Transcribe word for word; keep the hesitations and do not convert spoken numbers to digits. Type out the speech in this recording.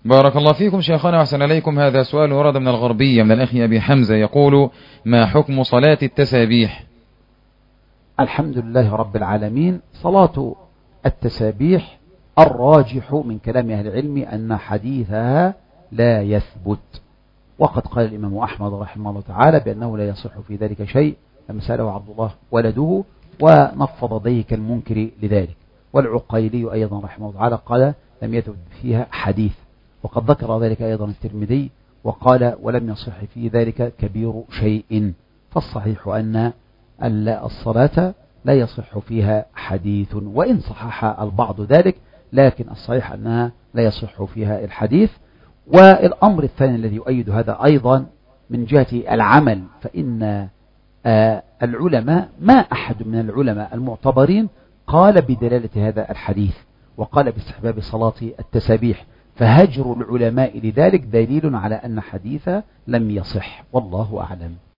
بارك الله فيكم شيخنا وأحسن إليكم. هذا سؤال ورد من الغربية من الأخ أبي حمزة يقول: ما حكم صلاة التسابيح؟ الحمد لله رب العالمين. صلاة التسابيح الراجح من كلام أهل العلم أن حديثها لا يثبت، وقد قال الإمام أحمد رحمه الله تعالى بأنه لا يصح في ذلك شيء لما سأله عبد الله ولده ونفض يديه كالمنكر لذلك. والعقيلي أيضا رحمه الله تعالى قال لم يثبت فيها حديث، وقد ذكر ذلك أيضا الترمذي وقال ولم يصح في ذلك كبير شيء. فالصحيح أن الصلاة لا يصح فيها حديث، وإن صحح البعض ذلك، لكن الصحيح أنها لا يصح فيها الحديث. والأمر الثاني الذي يؤيد هذا أيضا من جهة العمل، فإن العلماء ما أحد من العلماء المعتبرين قال بدلالة هذا الحديث وقال باستحباب صلاة التسابيح، فهجر العلماء لذلك دليل على أن حديث لم يصح، والله أعلم.